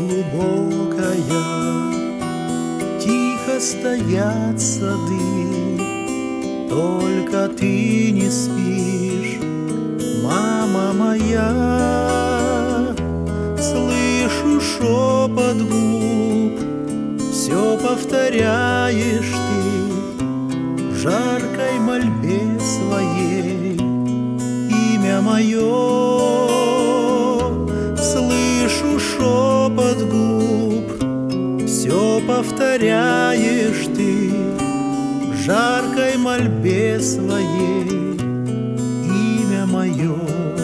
глубокая, тихо стоят сады, только ты не спишь, мама моя. Слышу шепот губ, все повторяешь ты в жаркой мольбе своей, имя мое. Слышу шепот губ, все повторяешь ты в жаркой мольбе своей, имя мое.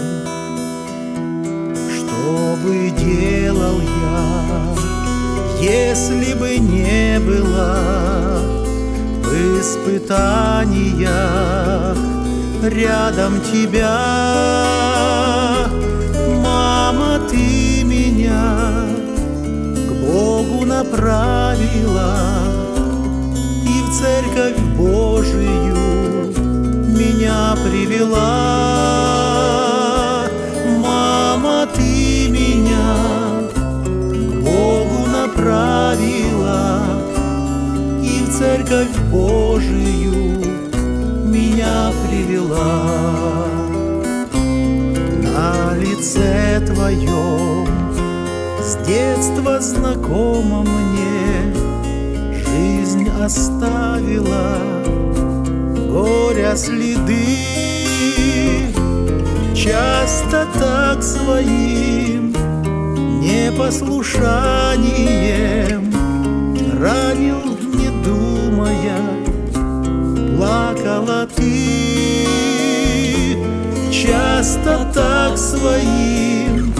Что бы делал я, если бы не было в испытаниях рядом тебя? Мама, ты меня к Богу направила и в церковь Божию меня привела. Мама, ты меня к Богу направила и в церковь Божию меня привела. На лице твоем с детства знакомо мне жизнь оставила горя следы. Часто так своим непослушанием ранил, не думая, плакала ты. Часто так своим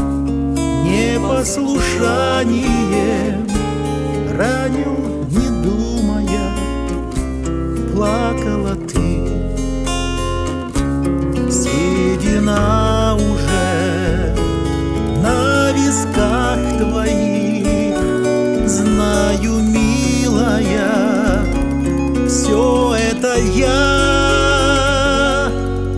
непослушанием ранил, не думая, плакала ты. Седина уже на висках твоих, знаю, милая, все это я,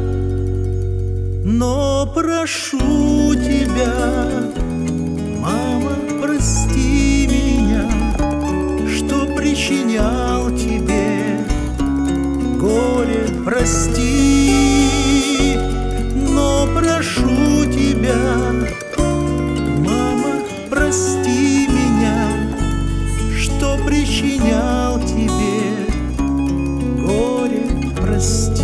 но прошу тебя, мама, прости меня, что причинял тебе горе, прости, но прошу тебя, мама, прости меня, что причинял тебе горе, прости.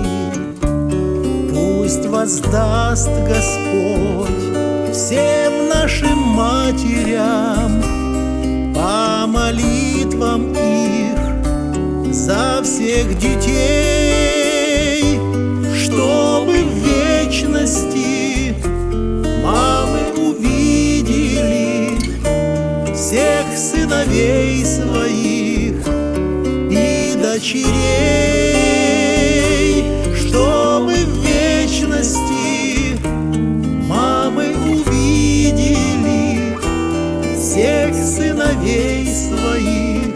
Пусть воздаст Господь всем нашим матерям по молитвам их за всех детей, чтобы в вечности мамы увидели всех сыновей своих и дочерей, чтобы в вечности мамы увидели всех сыновей своих